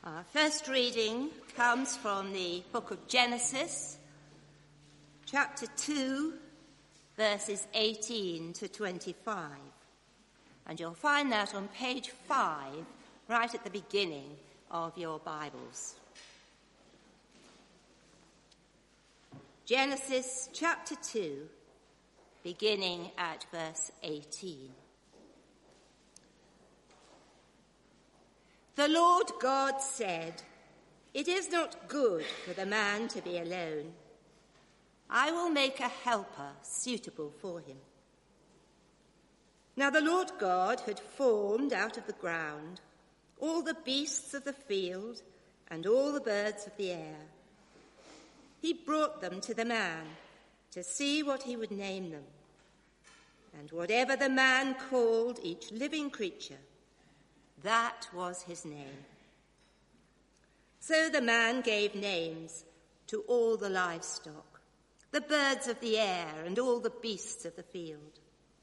Our first reading comes from the book of Genesis, chapter 2, verses 18 to 25. And you'll find that on page 5, right at the beginning of your Bibles. Genesis chapter 2, beginning at verse 18. The Lord God said, "It is not good for the man to be alone. I will make a helper suitable for him." Now the Lord God had formed out of the ground all the beasts of the field and all the birds of the air. He brought them to the man to see what he would name them. And whatever the man called each living creature, that was his name. So the man gave names to all the livestock, the birds of the air, and all the beasts of the field.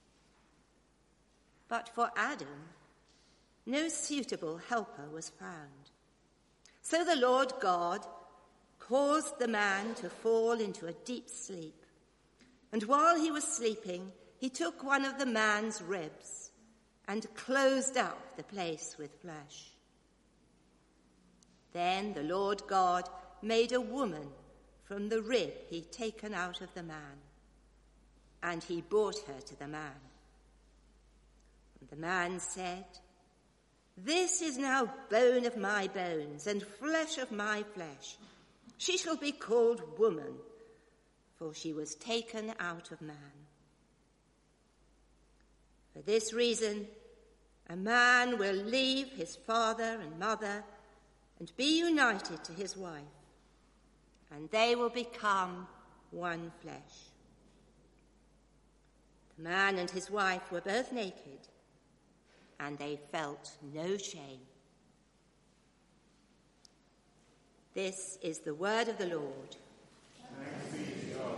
But for Adam, no suitable helper was found. So the Lord God caused the man to fall into a deep sleep. And while he was sleeping, he took one of the man's ribs and closed up the place with flesh. Then the Lord God made a woman from the rib he'd taken out of the man, and he brought her to the man. And the man said, "This is now bone of my bones and flesh of my flesh. She shall be called woman, for she was taken out of man. For this reason, a man will leave his father and mother and be united to his wife, and they will become one flesh." The man and his wife were both naked, and they felt no shame. This is the word of the Lord. Thanks be to God.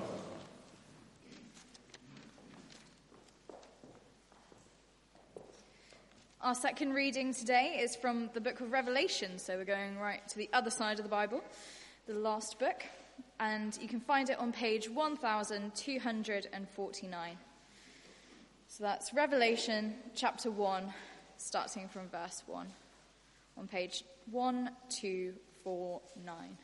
Our second reading today is from the book of Revelation, so we're going right to the other side of the Bible, the last book, and you can find it on page 1249. So that's Revelation chapter 1, starting from verse 1, on page 1249.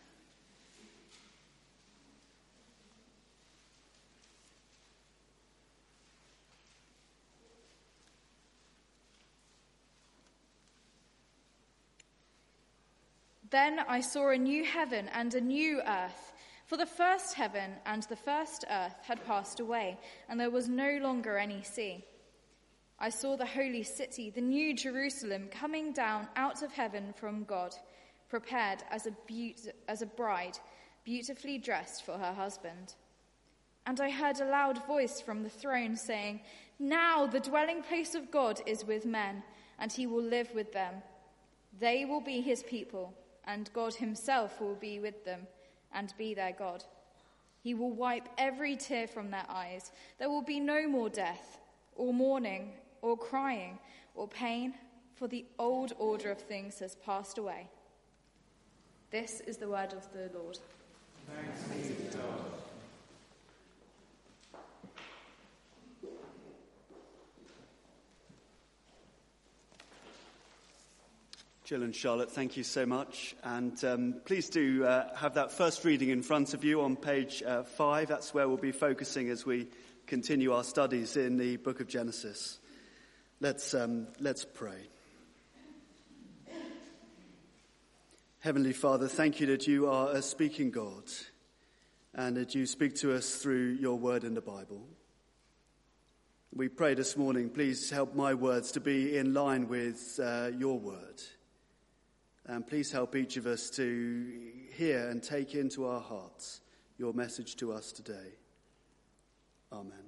Then I saw a new heaven and a new earth, for the first heaven and the first earth had passed away, and there was no longer any sea. I saw the holy city, the new Jerusalem, coming down out of heaven from God, prepared as a bride, beautifully dressed for her husband. And I heard a loud voice from the throne saying, "Now the dwelling place of God is with men, and he will live with them. They will be his people, and God himself will be with them and be their God. He will wipe every tear from their eyes. There will be no more death, or mourning, or crying, or pain, for the old order of things has passed away." This is the word of the Lord. Thanks be to God. Jill and Charlotte, thank you so much. And please do have that first reading in front of you on page 5. That's where we'll be focusing as we continue our studies in the book of Genesis. Let's pray. Heavenly Father, thank you that you are a speaking God and that you speak to us through your word in the Bible. We pray this morning, please help my words to be in line with your word. And please help each of us to hear and take into our hearts your message to us today. Amen.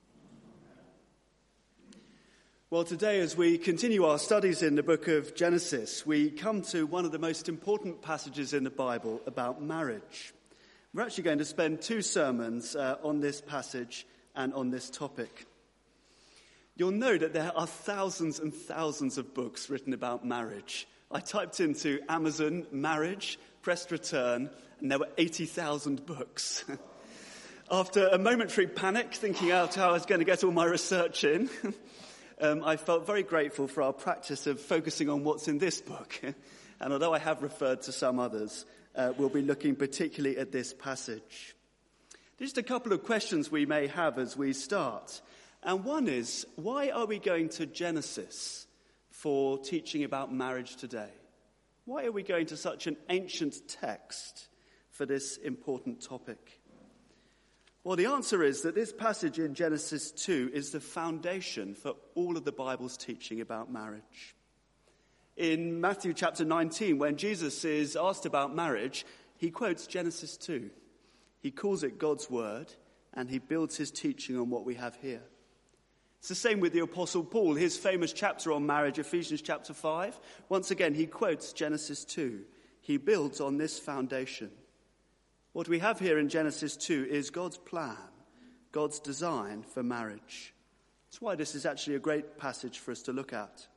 Well, today as we continue our studies in the book of Genesis, we come to one of the most important passages in the Bible about marriage. We're actually going to spend 2 sermons on this passage and on this topic. You'll know that there are thousands and thousands of books written about marriage I typed into Amazon marriage, pressed return, and there were 80,000 books. After a momentary panic, thinking out how I was going to get all my research in, I felt very grateful for our practice of focusing on what's in this book. And although I have referred to some others, we'll be looking particularly at this passage. Just a couple of questions we may have as we start. And one is, why are we going to Genesis for teaching about marriage today? Why are we going to such an ancient text for this important topic? Well, the answer is that this passage in Genesis 2 is the foundation for all of the Bible's teaching about marriage. In Matthew chapter 19, when Jesus is asked about marriage, he quotes Genesis 2. He calls it God's word, and he builds his teaching on what we have here. It's the same with the Apostle Paul, his famous chapter on marriage, Ephesians chapter 5. Once again, he quotes Genesis 2. He builds on this foundation. What we have here in Genesis 2 is God's plan, God's design for marriage. That's why this is actually a great passage for us to look at.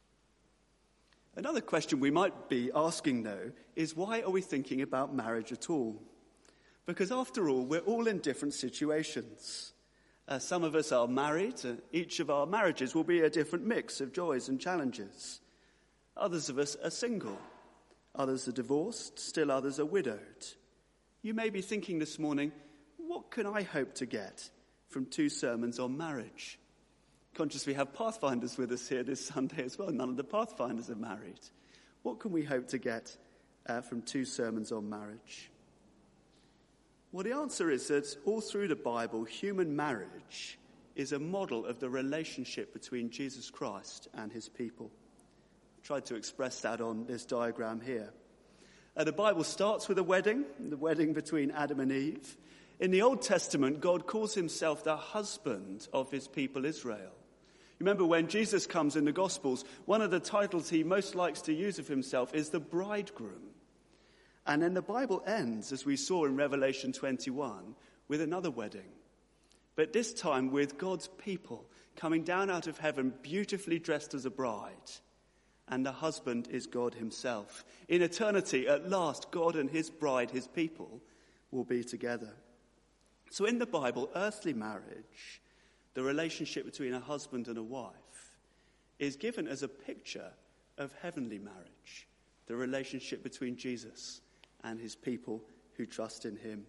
Another question we might be asking, though, is why are we thinking about marriage at all? Because after all, we're all in different situations. Some of us are married. Each of our marriages will be a different mix of joys and challenges. Others of us are single. Others are divorced. Still others are widowed. You may be thinking this morning, what can I hope to get from 2 sermons on marriage? Conscious we have Pathfinders with us here this Sunday as well. None of the Pathfinders are married. What can we hope to get from 2 sermons on marriage? Well, the answer is that all through the Bible, human marriage is a model of the relationship between Jesus Christ and his people. I've tried to express that on this diagram here. The Bible starts with a wedding, the wedding between Adam and Eve. In the Old Testament, God calls himself the husband of his people Israel. You remember when Jesus comes in the Gospels, one of the titles he most likes to use of himself is the bridegroom. And then the Bible ends, as we saw in Revelation 21, with another wedding. But this time with God's people coming down out of heaven, beautifully dressed as a bride. And the husband is God himself. In eternity, at last, God and his bride, his people, will be together. So in the Bible, earthly marriage, the relationship between a husband and a wife, is given as a picture of heavenly marriage, the relationship between Jesus and his people who trust in him.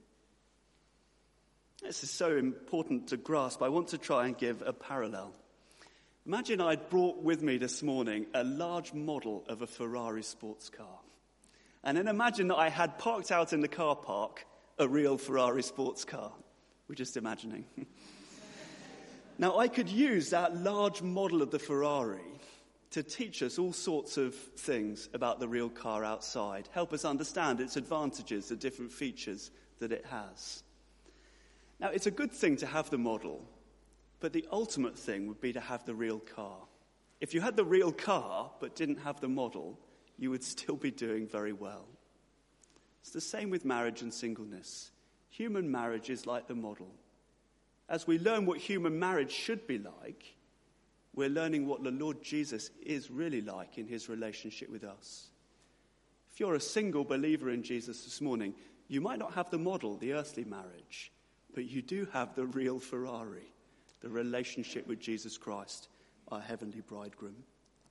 This is so important to grasp. I want to try and give a parallel. Imagine I'd brought with me this morning a large model of a Ferrari sports car. And then imagine that I had parked out in the car park a real Ferrari sports car. We're just imagining. Now, I could use that large model of the Ferrari to teach us all sorts of things about the real car outside, help us understand its advantages, the different features that it has. Now, it's a good thing to have the model, but the ultimate thing would be to have the real car. If you had the real car but didn't have the model, you would still be doing very well. It's the same with marriage and singleness. Human marriage is like the model. As we learn what human marriage should be like, we're learning what the Lord Jesus is really like in his relationship with us. If you're a single believer in Jesus this morning, you might not have the model, the earthly marriage, but you do have the real Ferrari, the relationship with Jesus Christ, our heavenly bridegroom.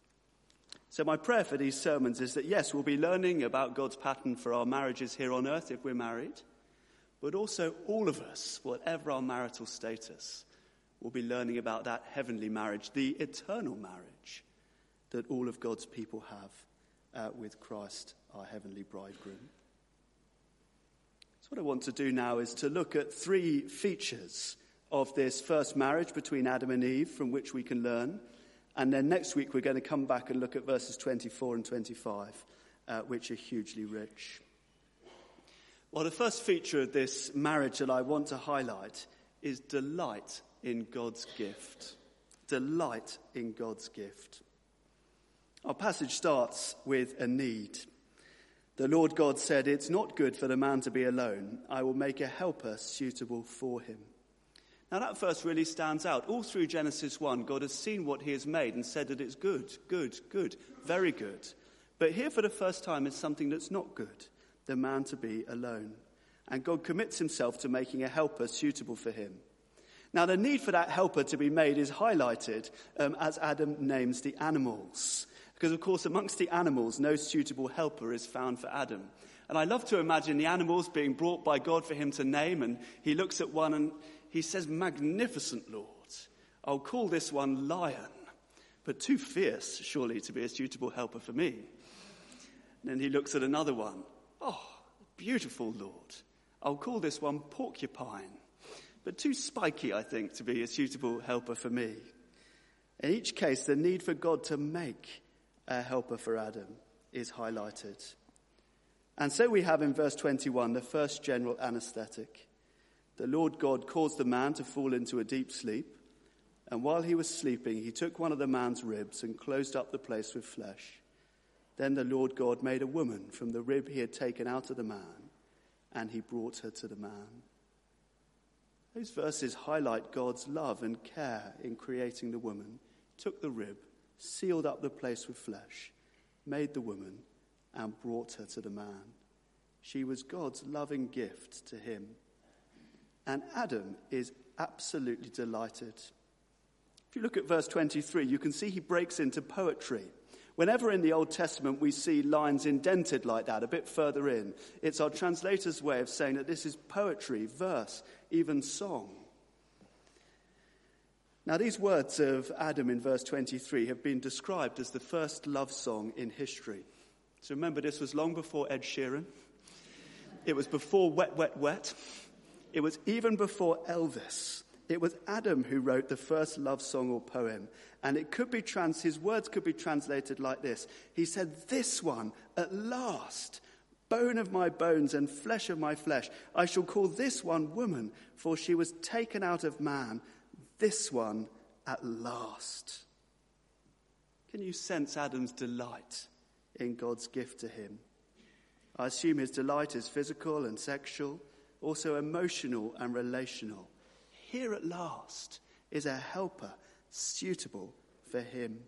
So my prayer for these sermons is that, yes, we'll be learning about God's pattern for our marriages here on earth if we're married, but also all of us, whatever our marital status, will be learning about that heavenly marriage, the eternal marriage that all of God's people have with Christ, our heavenly bridegroom. So what I want to do now is to look at 3 features of this first marriage between Adam and Eve from which we can learn. And then next week we're going to come back and look at verses 24 and 25, which are hugely rich. Well, the first feature of this marriage that I want to highlight is delight in God's gift. Delight in God's gift. Our passage starts with a need. The Lord God said, "It's not good for the man to be alone. I will make a helper suitable for him." Now that verse really stands out. All through Genesis 1, God has seen what he has made and said that it's good, good, good, very good. But here for the first time is something that's not good, the man to be alone. And God commits himself to making a helper suitable for him. Now, the need for that helper to be made is highlighted as Adam names the animals. Because, of course, amongst the animals, no suitable helper is found for Adam. And I love to imagine the animals being brought by God for him to name, and he looks at one and he says, "Magnificent Lord, I'll call this one Lion, but too fierce, surely, to be a suitable helper for me." And then he looks at another one. "Oh, beautiful Lord, I'll call this one Porcupine, but too spiky, I think, to be a suitable helper for me." In each case, the need for God to make a helper for Adam is highlighted. And so we have in verse 21 the first general anesthetic. The Lord God caused the man to fall into a deep sleep, and while he was sleeping, he took one of the man's ribs and closed up the place with flesh. Then the Lord God made a woman from the rib he had taken out of the man, and he brought her to the man. Those verses highlight God's love and care in creating the woman. He took the rib, sealed up the place with flesh, made the woman, and brought her to the man. She was God's loving gift to him. And Adam is absolutely delighted. If you look at verse 23, you can see he breaks into poetry. Whenever in the Old Testament we see lines indented like that, a bit further in, it's our translator's way of saying that this is poetry, verse, even song. Now, these words of Adam in verse 23 have been described as the first love song in history. So remember, this was long before Ed Sheeran. It was before Wet, Wet, Wet. It was even before Elvis. It was Adam who wrote the first love song or poem. And it could be his words could be translated like this. He said, "This one, at last, bone of my bones and flesh of my flesh, I shall call this one woman, for she was taken out of man. This one, at last." Can you sense Adam's delight in God's gift to him? I assume his delight is physical and sexual, also emotional and relational. Here at last is a helper suitable for him.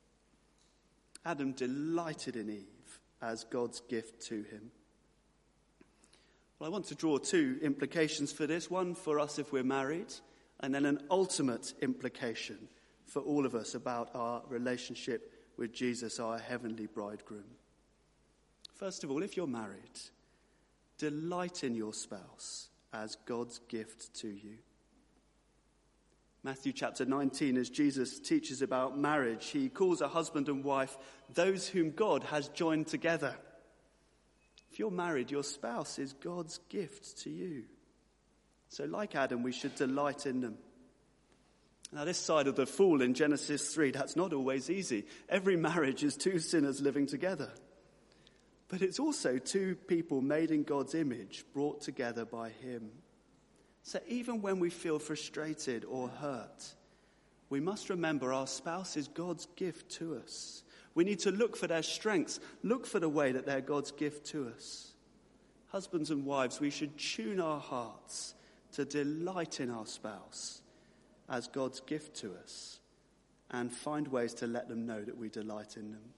Adam delighted in Eve as God's gift to him. Well, I want to draw two implications for this. One for us if we're married, and then an ultimate implication for all of us about our relationship with Jesus, our heavenly bridegroom. First of all, if you're married, delight in your spouse as God's gift to you. Matthew chapter 19, as Jesus teaches about marriage, he calls a husband and wife those whom God has joined together. If you're married, your spouse is God's gift to you. So like Adam, we should delight in them. Now, this side of the fall in Genesis 3, that's not always easy. Every marriage is two sinners living together. But it's also two people made in God's image, brought together by him. So even when we feel frustrated or hurt, we must remember our spouse is God's gift to us. We need to look for their strengths, look for the way that they're God's gift to us. Husbands and wives, we should tune our hearts to delight in our spouse as God's gift to us and find ways to let them know that we delight in them.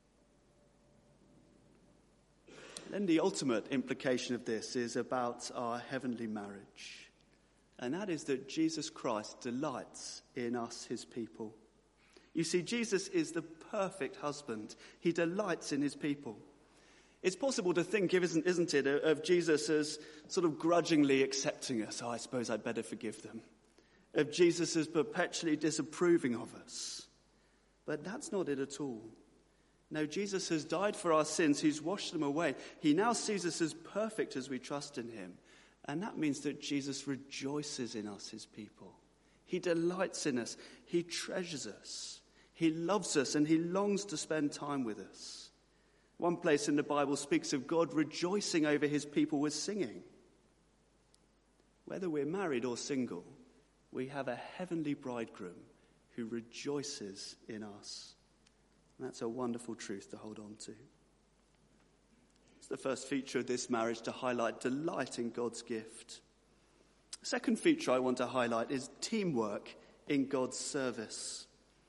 Then the ultimate implication of this is about our heavenly marriage. And that is that Jesus Christ delights in us, his people. You see, Jesus is the perfect husband. He delights in his people. It's possible to think, isn't it, of Jesus as sort of grudgingly accepting us. "Oh, I suppose I'd better forgive them." Of Jesus as perpetually disapproving of us. But that's not it at all. No, Jesus has died for our sins. He's washed them away. He now sees us as perfect as we trust in him. And that means that Jesus rejoices in us, his people. He delights in us. He treasures us. He loves us and he longs to spend time with us. One place in the Bible speaks of God rejoicing over his people with singing. Whether we're married or single, we have a heavenly bridegroom who rejoices in us. And that's a wonderful truth to hold on to. It's the first feature of this marriage, to highlight delight in God's gift. The second feature I want to highlight is teamwork in God's service.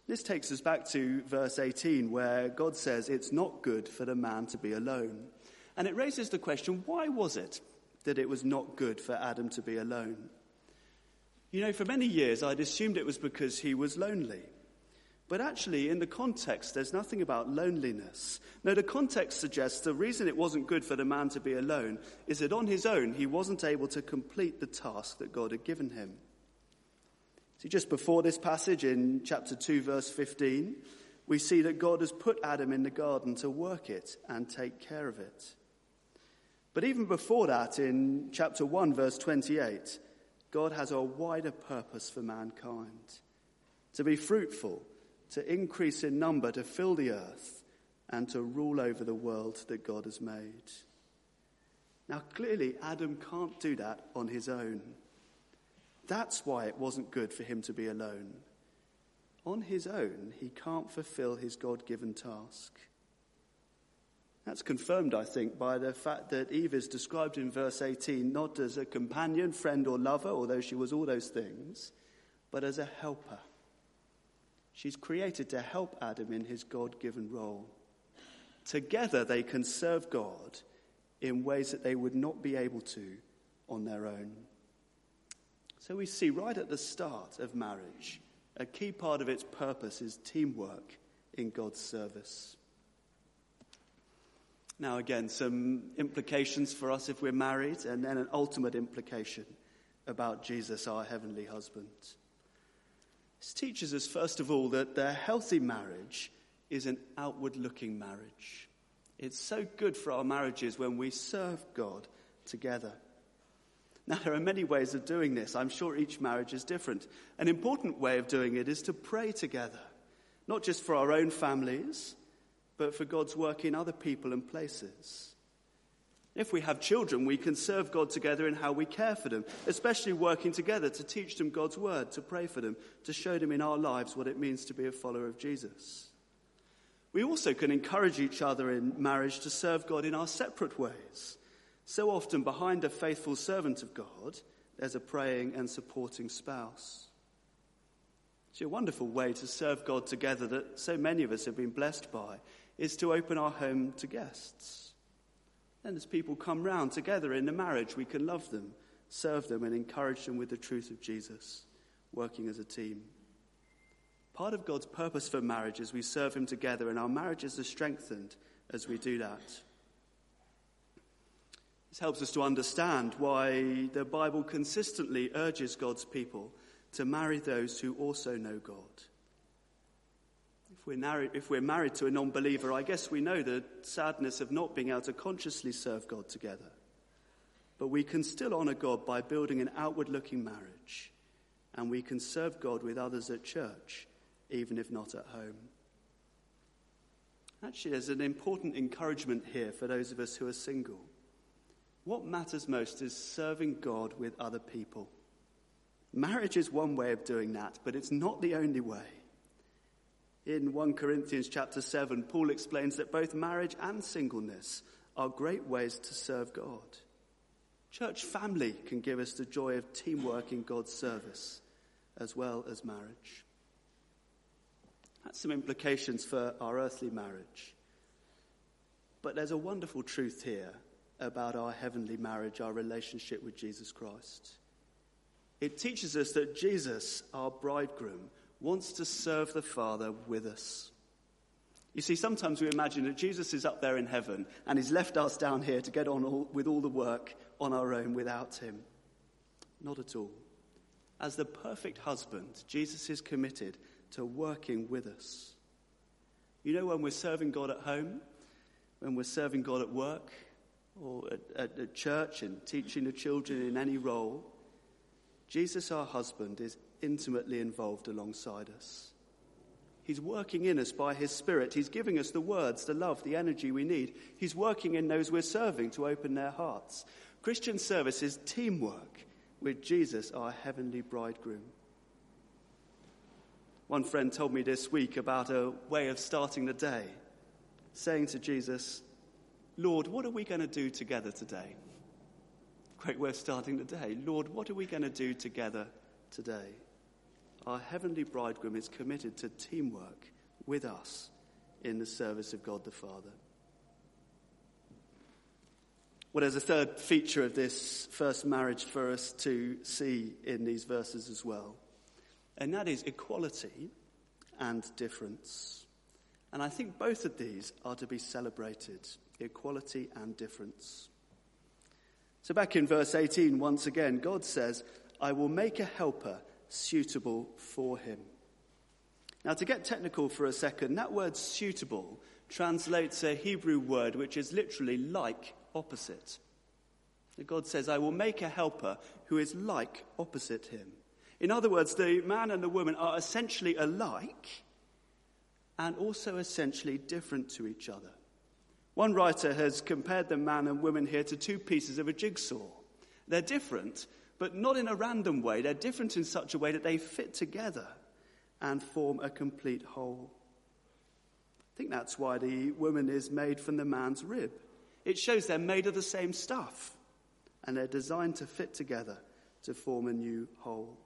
This takes us back to verse 18, where God says it's not good for the man to be alone. And it raises the question, why was it that it was not good for Adam to be alone? You know, for many years I'd assumed it was because he was lonely. But actually, in the context, there's nothing about loneliness. No, the context suggests the reason it wasn't good for the man to be alone is that on his own, he wasn't able to complete the task that God had given him. See, just before this passage in chapter 2, verse 15, we see that God has put Adam in the garden to work it and take care of it. But even before that, in chapter 1, verse 28, God has a wider purpose for mankind: to be fruitful, to increase in number, to fill the earth, and to rule over the world that God has made. Now, clearly, Adam can't do that on his own. That's why it wasn't good for him to be alone. On his own, he can't fulfill his God-given task. That's confirmed, I think, by the fact that Eve is described in verse 18 not as a companion, friend, or lover, although she was all those things, but as a helper. She's created to help Adam in his God-given role. Together they can serve God in ways that they would not be able to on their own. So we see right at the start of marriage, a key part of its purpose is teamwork in God's service. Now again, some implications for us if we're married, and then an ultimate implication about Jesus, our heavenly husband. This teaches us, first of all, that the healthy marriage is an outward-looking marriage. It's so good for our marriages when we serve God together. Now, there are many ways of doing this. I'm sure each marriage is different. An important way of doing it is to pray together, not just for our own families, but for God's work in other people and places. If we have children, we can serve God together in how we care for them, especially working together to teach them God's word, to pray for them, to show them in our lives what it means to be a follower of Jesus. We also can encourage each other in marriage to serve God in our separate ways. So often behind a faithful servant of God, there's a praying and supporting spouse. See, a wonderful way to serve God together that so many of us have been blessed by is to open our home to guests. Then as people come round together in the marriage, we can love them, serve them, and encourage them with the truth of Jesus, working as a team. Part of God's purpose for marriage is we serve him together, and our marriages are strengthened as we do that. This helps us to understand why the Bible consistently urges God's people to marry those who also know God. If we're married to a non-believer, I guess we know the sadness of not being able to consciously serve God together. But we can still honour God by building an outward-looking marriage, and we can serve God with others at church, even if not at home. Actually, there's an important encouragement here for those of us who are single. What matters most is serving God with other people. Marriage is one way of doing that, but it's not the only way. In 1 Corinthians chapter 7, Paul explains that both marriage and singleness are great ways to serve God. Church family can give us the joy of teamwork in God's service, as well as marriage. That's some implications for our earthly marriage. But there's a wonderful truth here about our heavenly marriage, our relationship with Jesus Christ. It teaches us that Jesus, our bridegroom, wants to serve the Father with us. You see, sometimes we imagine that Jesus is up there in heaven and he's left us down here to get on with all the work on our own without him. Not at all. As the perfect husband, Jesus is committed to working with us. You know, when we're serving God at home, when we're serving God at work, or at church and teaching the children in any role, Jesus, our husband, is intimately involved alongside us. He's working in us by his Spirit. He's giving us the words, the love, the energy we need. He's working in those we're serving to open their hearts. Christian service is teamwork with Jesus, our heavenly bridegroom. One friend told me this week about a way of starting the day, saying to Jesus, "Lord, what are we going to do together today?" Great way of starting the day. Lord, what are we going to do together today? our heavenly bridegroom is committed to teamwork with us in the service of God the Father. Well, there's a third feature of this first marriage for us to see in these verses as well, and that is equality and difference. And I think both of these are to be celebrated, equality and difference. So back in verse 18, once again, God says, I will make a helper suitable for him. Now, to get technical for a second, that word suitable translates a Hebrew word which is literally like opposite. God says, I will make a helper who is like opposite him. In other words, the man and the woman are essentially alike and also essentially different to each other. One writer has compared the man and woman here to two pieces of a jigsaw. They're different, but not in a random way. They're different in such a way that they fit together and form a complete whole. I think that's why the woman is made from the man's rib. It shows they're made of the same stuff, and they're designed to fit together to form a new whole.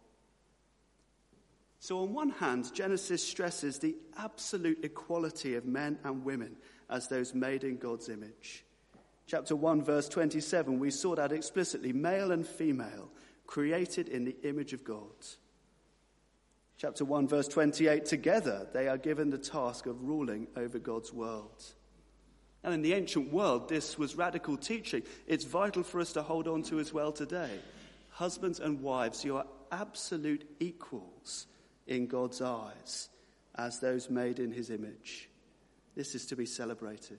So on one hand, Genesis stresses the absolute equality of men and women as those made in God's image. Chapter 1, verse 27, we saw that explicitly, male and female, created in the image of God. Chapter 1, verse 28, together they are given the task of ruling over God's world. And in the ancient world, this was radical teaching. It's vital for us to hold on to as well today. Husbands and wives, you are absolute equals in God's eyes as those made in his image. This is to be celebrated.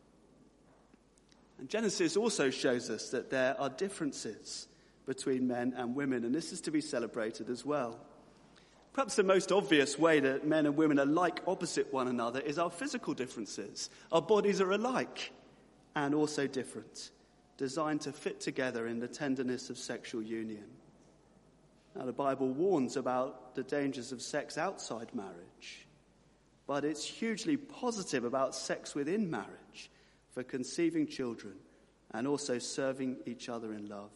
And Genesis also shows us that there are differences between men and women, and this is to be celebrated as well. Perhaps the most obvious way that men and women are like opposite one another is our physical differences. Our bodies are alike and also different, designed to fit together in the tenderness of sexual union. Now, the Bible warns about the dangers of sex outside marriage, but it's hugely positive about sex within marriage for conceiving children and also serving each other in love.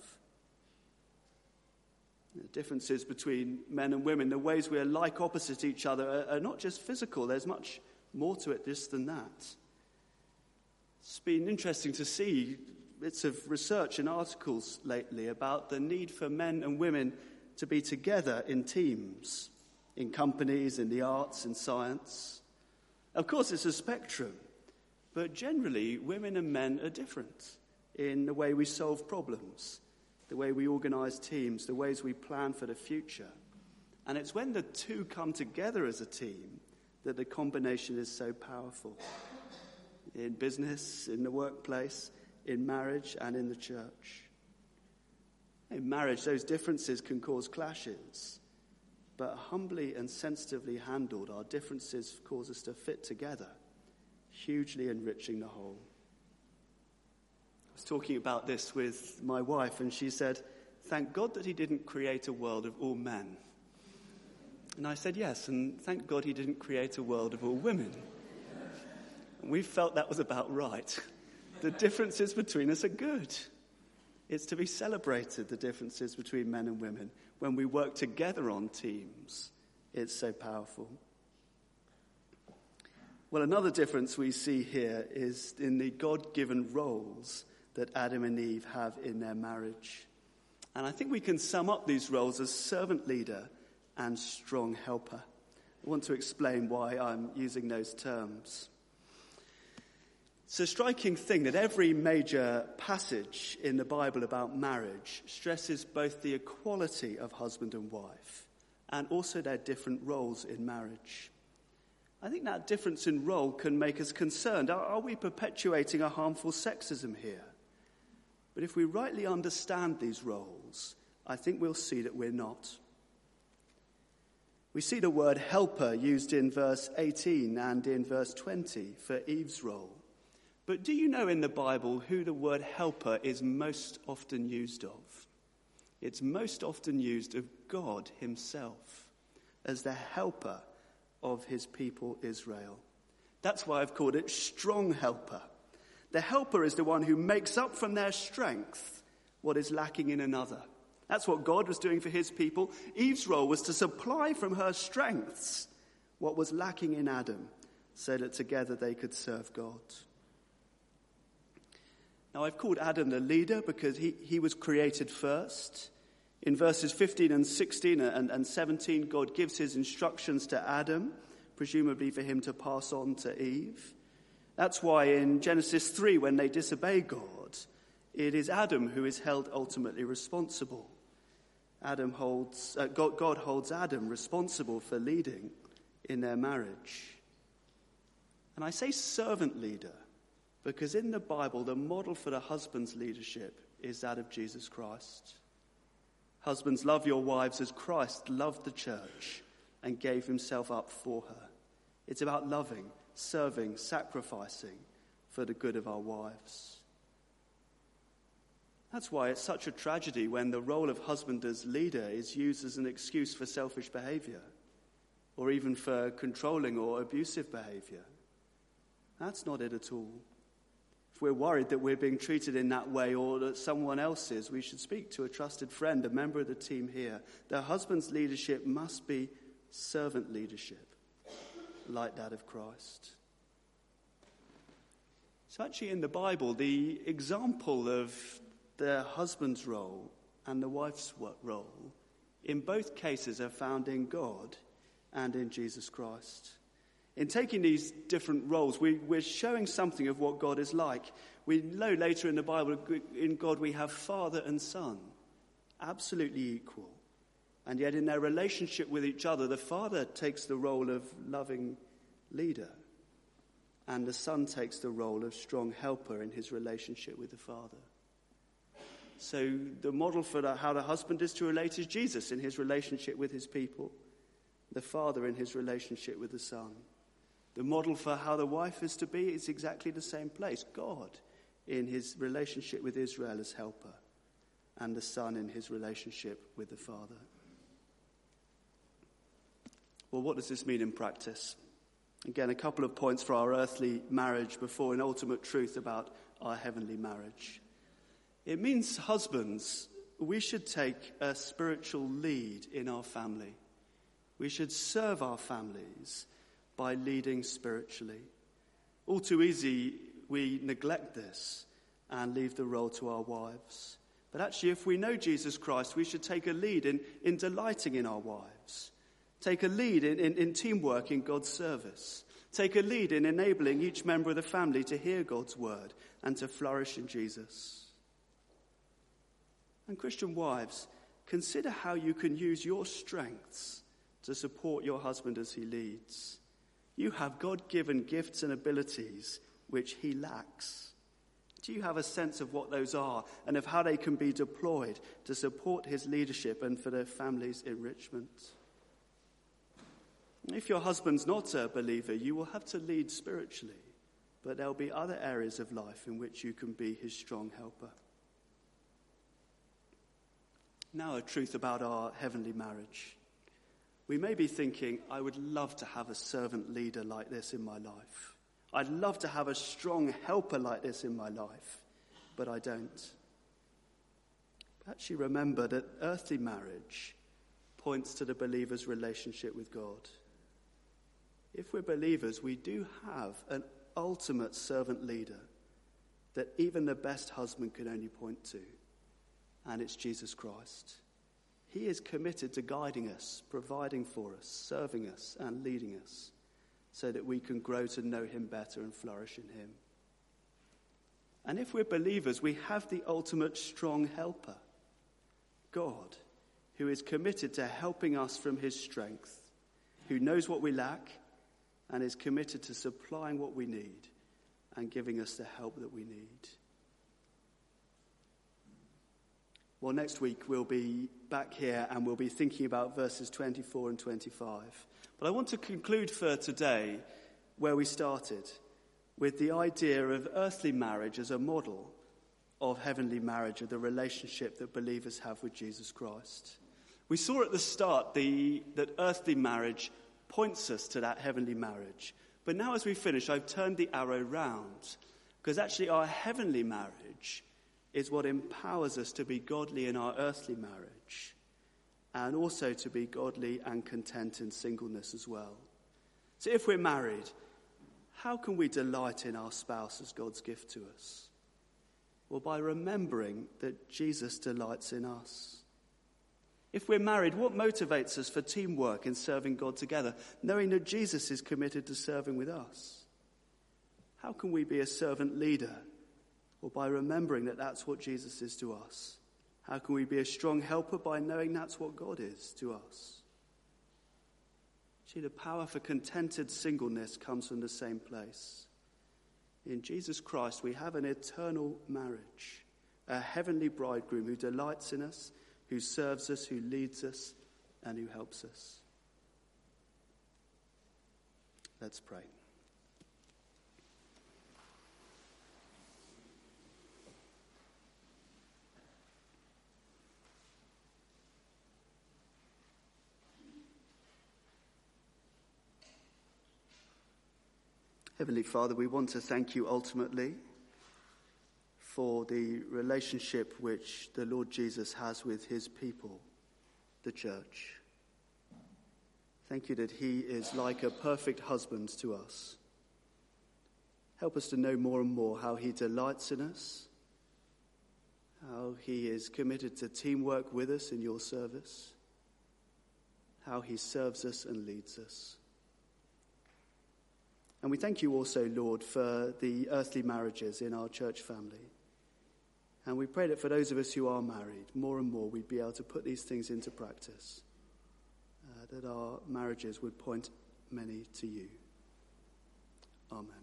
The differences between men and women, the ways we are like opposite each other, are not just physical. There's much more to it just than that. It's been interesting to see bits of research and articles lately about the need for men and women to be together in teams, in companies, in the arts, in science. Of course, it's a spectrum, but generally, women and men are different in the way we solve problems, the way we organize teams, the ways we plan for the future. And it's when the two come together as a team that the combination is so powerful. In business, in the workplace, in marriage, and in the church. In marriage, those differences can cause clashes, but humbly and sensitively handled, our differences cause us to fit together, hugely enriching the whole. I was talking about this with my wife, and she said, thank God that he didn't create a world of all men. And I said, yes, and thank God he didn't create a world of all women. And we felt that was about right. The differences between us are good. It's to be celebrated, the differences between men and women. When we work together on teams, it's so powerful. Well, another difference we see here is in the God-given roles that Adam and Eve have in their marriage. And I think we can sum up these roles as servant leader and strong helper. I want to explain why I'm using those terms. It's a striking thing that every major passage in the Bible about marriage stresses both the equality of husband and wife and also their different roles in marriage. I think that difference in role can make us concerned. Are we perpetuating a harmful sexism here? But if we rightly understand these roles, I think we'll see that we're not. We see the word helper used in verse 18 and in verse 20 for Eve's role. But do you know in the Bible who the word helper is most often used of? It's most often used of God himself as the helper of his people Israel. That's why I've called it strong helper. The helper is the one who makes up from their strength what is lacking in another. That's what God was doing for his people. Eve's role was to supply from her strengths what was lacking in Adam, so that together they could serve God. Now, I've called Adam the leader because he was created first. In verses 15 and 16 and 17, God gives his instructions to Adam, presumably for him to pass on to Eve. That's why in Genesis 3, when they disobey God, it is Adam who is held ultimately responsible. God holds Adam responsible for leading in their marriage. And I say servant leader because in the Bible, the model for the husband's leadership is that of Jesus Christ. Husbands, love your wives as Christ loved the church and gave himself up for her. It's about loving, serving, sacrificing for the good of our wives. That's why it's such a tragedy when the role of husband as leader is used as an excuse for selfish behavior, or even for controlling or abusive behavior. That's not it at all. If we're worried that we're being treated in that way or that someone else is, we should speak to a trusted friend, a member of the team here. The husband's leadership must be servant leadership, like that of Christ. So actually in the Bible, the example of the husband's role and the wife's role in both cases are found in God and in Jesus Christ. In taking these different roles, we're showing something of what God is like. We know later in the Bible, in God we have father and son, absolutely equal. And yet in their relationship with each other, the father takes the role of loving leader, and the son takes the role of strong helper in his relationship with the father. So the model for how the husband is to relate is Jesus in his relationship with his people, the father in his relationship with the son. The model for how the wife is to be is exactly the same place. God in his relationship with Israel as helper, and the son in his relationship with the father. Well, what does this mean in practice? Again, a couple of points for our earthly marriage before an ultimate truth about our heavenly marriage. It means, husbands, we should take a spiritual lead in our family. We should serve our families by leading spiritually. All too easy, we neglect this and leave the role to our wives. But actually, if we know Jesus Christ, we should take a lead in delighting in our wives. Take a lead in teamwork in God's service. Take a lead in enabling each member of the family to hear God's word and to flourish in Jesus. And Christian wives, consider how you can use your strengths to support your husband as he leads. You have God-given gifts and abilities which he lacks. Do you have a sense of what those are and of how they can be deployed to support his leadership and for the family's enrichment? If your husband's not a believer, you will have to lead spiritually, but there'll be other areas of life in which you can be his strong helper. Now, a truth about our heavenly marriage. We may be thinking, I would love to have a servant leader like this in my life. I'd love to have a strong helper like this in my life, but I don't. Actually, remember that earthly marriage points to the believer's relationship with God. If we're believers, we do have an ultimate servant leader that even the best husband can only point to, and it's Jesus Christ. He is committed to guiding us, providing for us, serving us, and leading us so that we can grow to know him better and flourish in him. And if we're believers, we have the ultimate strong helper, God, who is committed to helping us from his strength, who knows what we lack and is committed to supplying what we need and giving us the help that we need. Well, next week we'll be back here and we'll be thinking about verses 24 and 25. But I want to conclude for today where we started, with the idea of earthly marriage as a model of heavenly marriage, of the relationship that believers have with Jesus Christ. We saw at the start that earthly marriage points us to that heavenly marriage. But now as we finish, I've turned the arrow round, because actually our heavenly marriage is what empowers us to be godly in our earthly marriage and also to be godly and content in singleness as well. So if we're married, how can we delight in our spouse as God's gift to us? Well, by remembering that Jesus delights in us. If we're married, what motivates us for teamwork in serving God together, knowing that Jesus is committed to serving with us? How can we be a servant leader? Well, by remembering that that's what Jesus is to us. How can we be a strong helper? By knowing that's what God is to us. See, the power for contented singleness comes from the same place. In Jesus Christ, we have an eternal marriage, a heavenly bridegroom who delights in us, who serves us, who leads us, and who helps us. Let's pray. Heavenly Father, we want to thank you ultimately for the relationship which the Lord Jesus has with his people, the church. Thank you that he is like a perfect husband to us. Help us to know more and more how he delights in us, how he is committed to teamwork with us in your service, how he serves us and leads us. And we thank you also, Lord, for the earthly marriages in our church family. And we pray that for those of us who are married, more and more we'd be able to put these things into practice, that our marriages would point many to you. Amen.